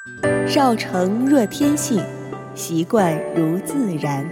绕城若天性，习惯如自然。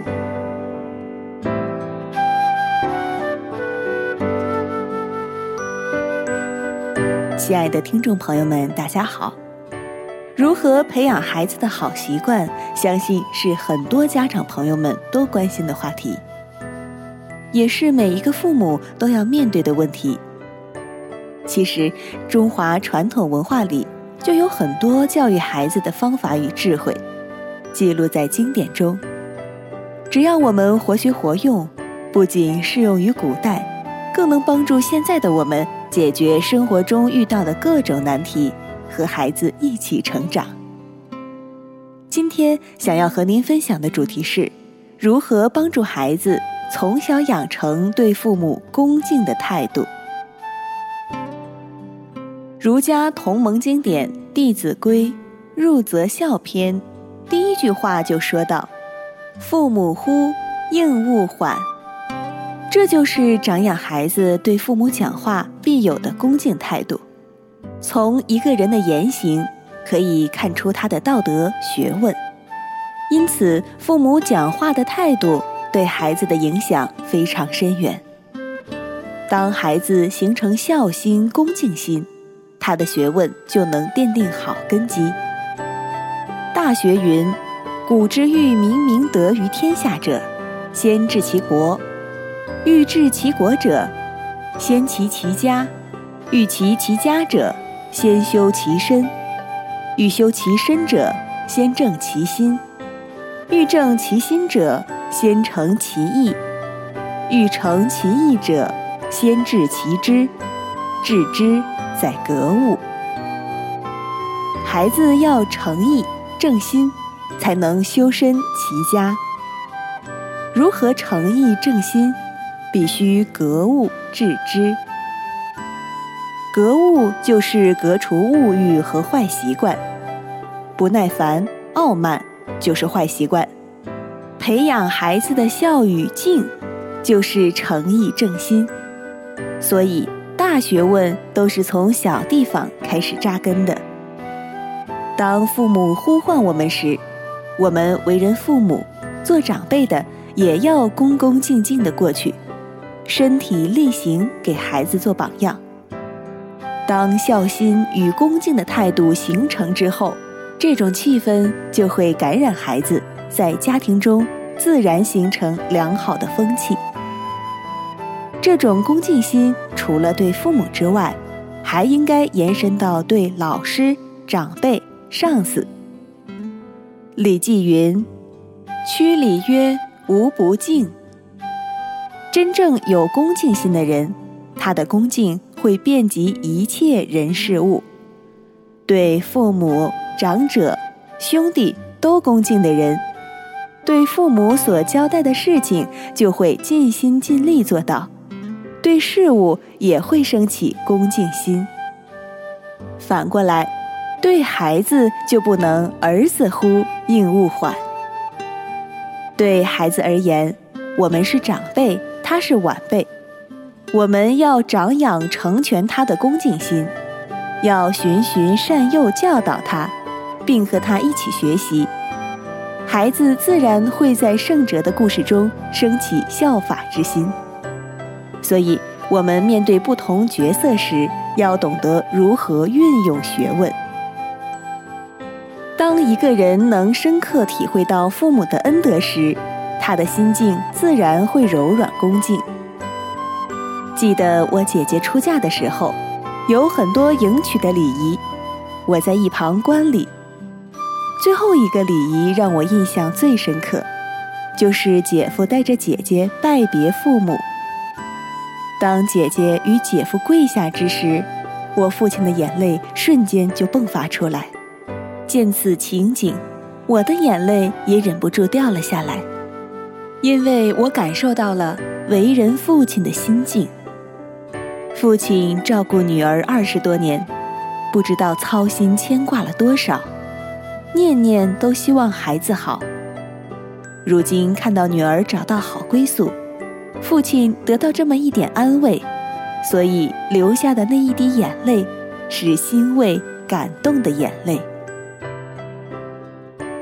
亲爱的听众朋友们，大家好。如何培养孩子的好习惯，相信是很多家长朋友们都关心的话题，也是每一个父母都要面对的问题。其实，中华传统文化里就有很多教育孩子的方法与智慧，记录在经典中。只要我们活学活用，不仅适用于古代，更能帮助现在的我们解决生活中遇到的各种难题，和孩子一起成长。今天想要和您分享的主题是，如何帮助孩子从小养成对父母恭敬的态度。儒家同盟经典《弟子规》入则孝篇第一句话就说到：父母呼，应勿缓。这就是长养孩子对父母讲话必有的恭敬态度。从一个人的言行可以看出他的道德学问，因此父母讲话的态度对孩子的影响非常深远。当孩子形成孝心、恭敬心，他的学问就能奠定好根基。大学云：古之欲明明德于天下者，先治其国；欲治其国者，先齐其家；欲齐其家者，先修其身；欲修其身者，先正其心；欲正其心者，先诚其意；欲诚其意者，先治其知；致知在格物。孩子要诚意正心，才能修身齐家。如何诚意正心？必须格物致知。格物就是革除物欲和坏习惯，不耐烦、傲慢就是坏习惯。培养孩子的孝与敬，就是诚意正心。所以大学问都是从小地方开始扎根的。当父母呼唤我们时，我们为人父母、做长辈的也要恭恭敬敬地过去，身体力行给孩子做榜样。当孝心与恭敬的态度形成之后，这种气氛就会感染孩子，在家庭中自然形成良好的风气。这种恭敬心除了对父母之外，还应该延伸到对老师、长辈、上司。礼记云：曲礼曰无不敬。真正有恭敬心的人，他的恭敬会遍及一切人事物。对父母、长者、兄弟都恭敬的人，对父母所交代的事情就会尽心尽力做到，对事物也会升起恭敬心。反过来，对孩子就不能儿子呼，应勿缓。对孩子而言，我们是长辈，他是晚辈，我们要长养成全他的恭敬心，要循循善诱教导他，并和他一起学习。孩子自然会在圣哲的故事中升起效法之心。所以我们面对不同角色时，要懂得如何运用学问。当一个人能深刻体会到父母的恩德时，他的心境自然会柔软恭敬。记得我姐姐出嫁的时候，有很多迎娶的礼仪，我在一旁观礼。最后一个礼仪让我印象最深刻，就是姐夫带着姐姐拜别父母。当姐姐与姐夫跪下之时，我父亲的眼泪瞬间就迸发出来。见此情景，我的眼泪也忍不住掉了下来，因为我感受到了为人父亲的心境。父亲照顾女儿20多年，不知道操心牵挂了多少，念念都希望孩子好。如今看到女儿找到好归宿，父亲得到这么一点安慰，所以流下的那一滴眼泪是欣慰感动的眼泪。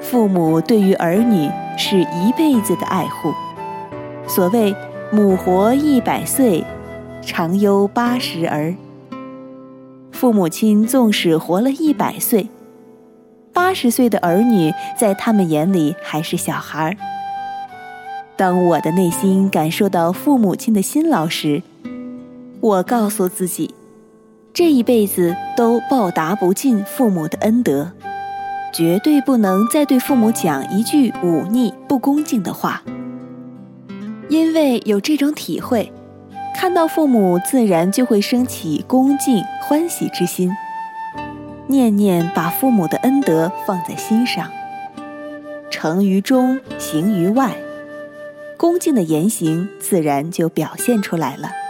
父母对于儿女是一辈子的爱护。所谓母活100岁，长忧80儿。父母亲纵使活了100岁，80岁的儿女在他们眼里还是小孩。当我的内心感受到父母亲的辛劳时，我告诉自己，这一辈子都报答不尽父母的恩德，绝对不能再对父母讲一句忤逆不恭敬的话。因为有这种体会，看到父母自然就会升起恭敬欢喜之心，念念把父母的恩德放在心上，诚于中，行于外，恭敬的言行自然就表现出来了。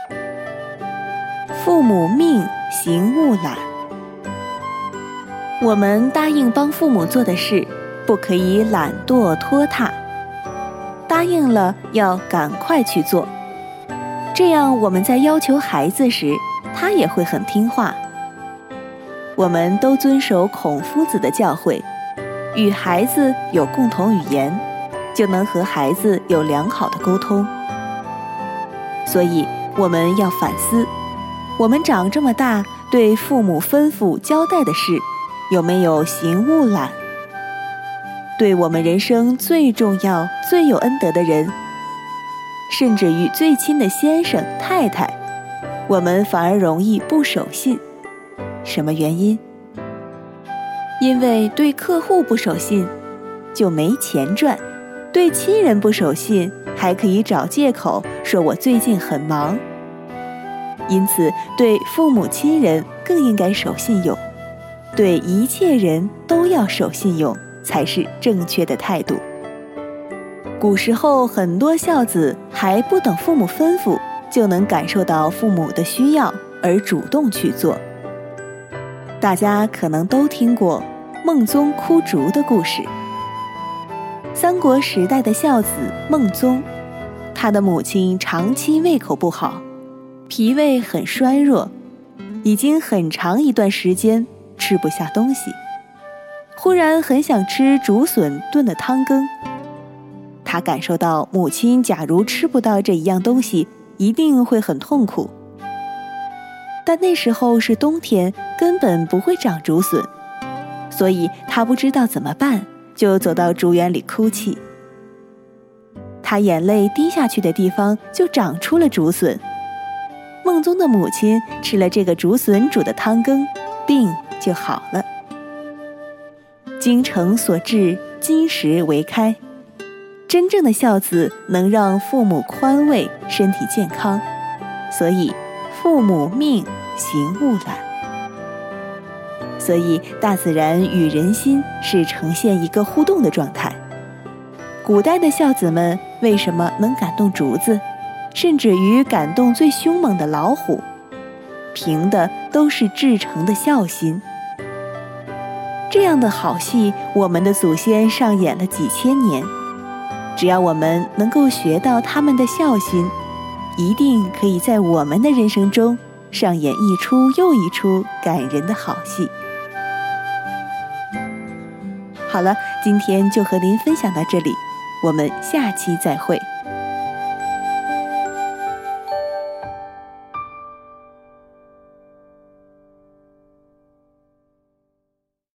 父母命，行勿懒。我们答应帮父母做的事，不可以懒惰拖沓，答应了要赶快去做，这样我们在要求孩子时，他也会很听话。我们都遵守孔夫子的教诲，与孩子有共同语言，就能和孩子有良好的沟通。所以我们要反思，我们长这么大，对父母吩咐交代的事，有没有行勿懒？对我们人生最重要最有恩德的人，甚至于最亲的先生太太，我们反而容易不守信。什么原因？因为对客户不守信就没钱赚，对亲人不守信还可以找借口说我最近很忙。因此对父母亲人更应该守信用，对一切人都要守信用，才是正确的态度。古时候很多孝子还不等父母吩咐，就能感受到父母的需要而主动去做。大家可能都听过孟宗哭竹的故事。三国时代的孝子孟宗，他的母亲长期胃口不好，脾胃很衰弱，已经很长一段时间吃不下东西，忽然很想吃竹笋炖的汤羹。他感受到母亲假如吃不到这一样东西，一定会很痛苦。但那时候是冬天，根本不会长竹笋，所以他不知道怎么办，就走到竹园里哭泣。他眼泪滴下去的地方就长出了竹笋。孟宗的母亲吃了这个竹笋煮的汤羹，病就好了。精诚所至，金石为开。真正的孝子能让父母宽慰，身体健康，所以父母命，行勿懒。所以大自然与人心是呈现一个互动的状态。古代的孝子们为什么能感动竹子，甚至于感动最凶猛的老虎？凭的都是至诚的孝心。这样的好戏，我们的祖先上演了几千年。只要我们能够学到他们的孝心，一定可以在我们的人生中上演一出又一出感人的好戏。好了，今天就和您分享到这里，我们下期再会。